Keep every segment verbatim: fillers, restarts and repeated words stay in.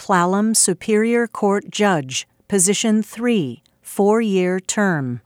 Clallam Superior Court Judge, Position three, four-year term.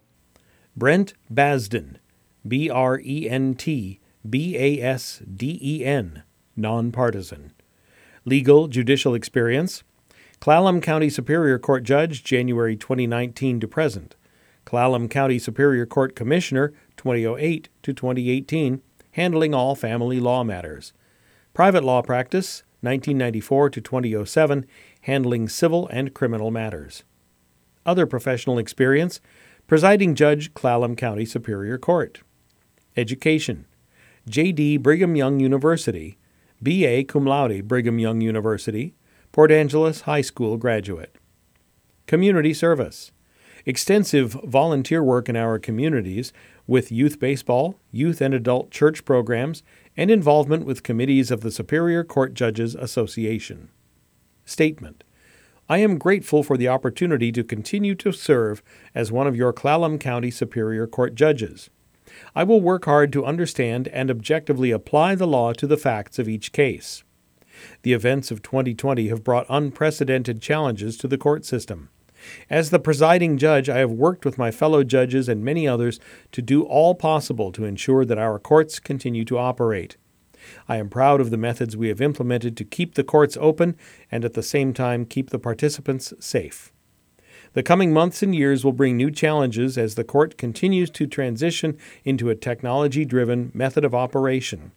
Brent Basden, B R E N T B A S D E N, nonpartisan. Legal judicial experience: Clallam County Superior Court Judge, January twenty nineteen to present. Clallam County Superior Court Commissioner, twenty oh eight to twenty eighteen, handling all family law matters. Private law practice, nineteen ninety-four to twenty oh seven, handling civil and criminal matters. Other professional experience: Presiding Judge, Clallam County Superior Court. Education: J D Brigham Young University, B A cum laude Brigham Young University, Port Angeles High School graduate. Community service: extensive volunteer work in our communities with youth baseball, youth and adult church programs, and involvement with committees of the Superior Court Judges Association. Statement: I am grateful for the opportunity to continue to serve as one of your Clallam County Superior Court judges. I will work hard to understand and objectively apply the law to the facts of each case. The events of twenty twenty have brought unprecedented challenges to the court system. As the presiding judge, I have worked with my fellow judges and many others to do all possible to ensure that our courts continue to operate. I am proud of the methods we have implemented to keep the courts open and at the same time keep the participants safe. The coming months and years will bring new challenges as the court continues to transition into a technology-driven method of operation.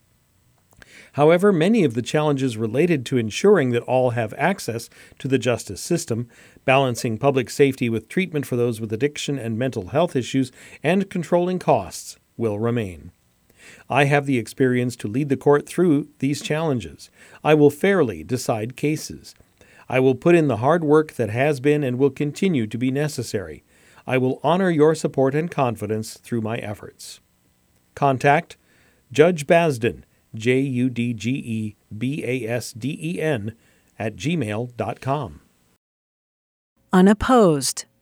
However, many of the challenges related to ensuring that all have access to the justice system, balancing public safety with treatment for those with addiction and mental health issues, and controlling costs will remain. I have the experience to lead the court through these challenges. I will fairly decide cases. I will put in the hard work that has been and will continue to be necessary. I will honor your support and confidence through my efforts. Contact Judge Basden, J U D G E B A S D E N, at gmail dot com. Unopposed.